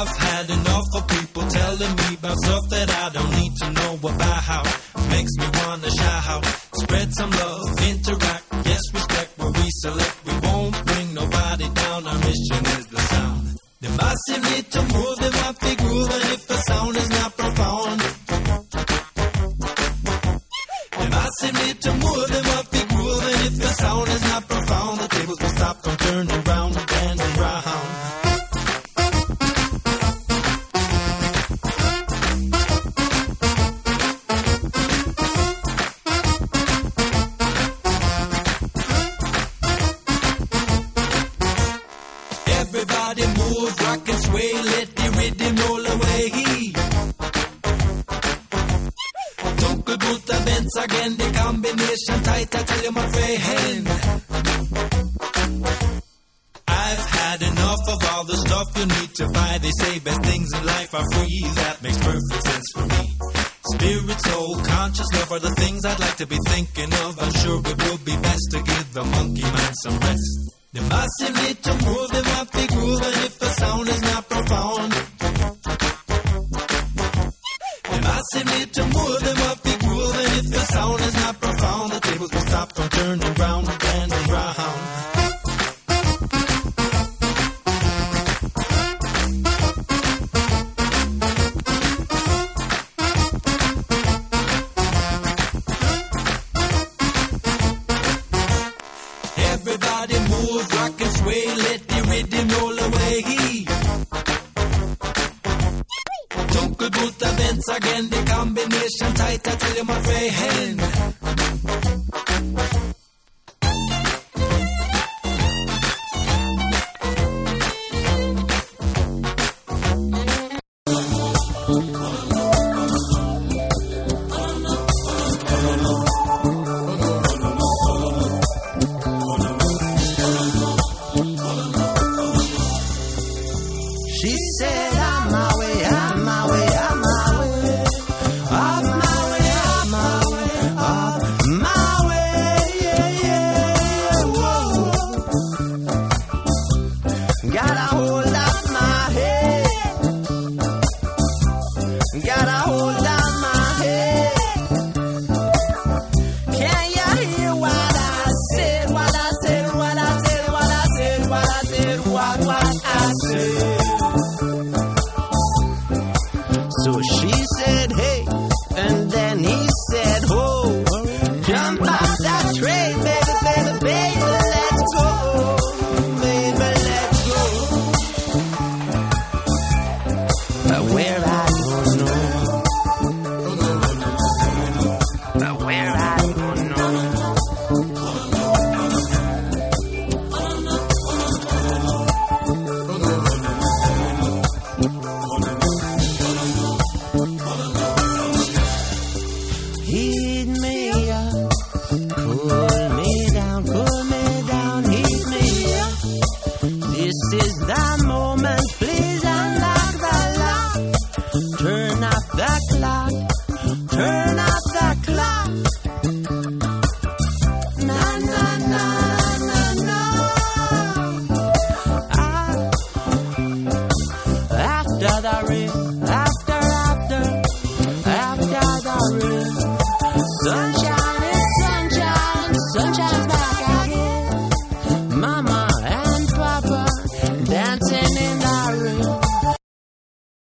I've had enough of people telling me about stuff that I don't need to know about. How makes me wanna shout, spread some love, interact, yes, respect what we select. We won't bring nobody down, our mission is the sound. The massive need to move, the happy groove, and if the sound is not profound, the massive need to move, the happy groove, and if the sound is not profound, the tables will stop from turning round and round. Everybody move, rock and sway, let the rhythm roll away. Dunkelbunter Bands again, the combination tight, I tell you my friend. I've had enough of all the stuff you need to buy. They say best things in life are free, that makes perfect sense for me. Spirit, soul, conscious love are the things I'd like to be thinking of. I'm sure it would be best to give the monkey mind some rest. The massive need to move, the happy groove, and if the sound is not profound, the massive need to move, the happy groove, and if the sound is not profound, the tables will stop from turning round and round. Everybody move, rock and sway, let the rhythm roll away. Dunkelbunter Bands again, the combination tight, I tell you my friend. She said, I'm my way, I'm my way, I'm my way. Off my way, off my way, off my way, yeah, yeah, whoa. Got a hold of my head. Got a hold of my head. Can you hear what I said? What I said, what I said, what I said, what I said, what I said?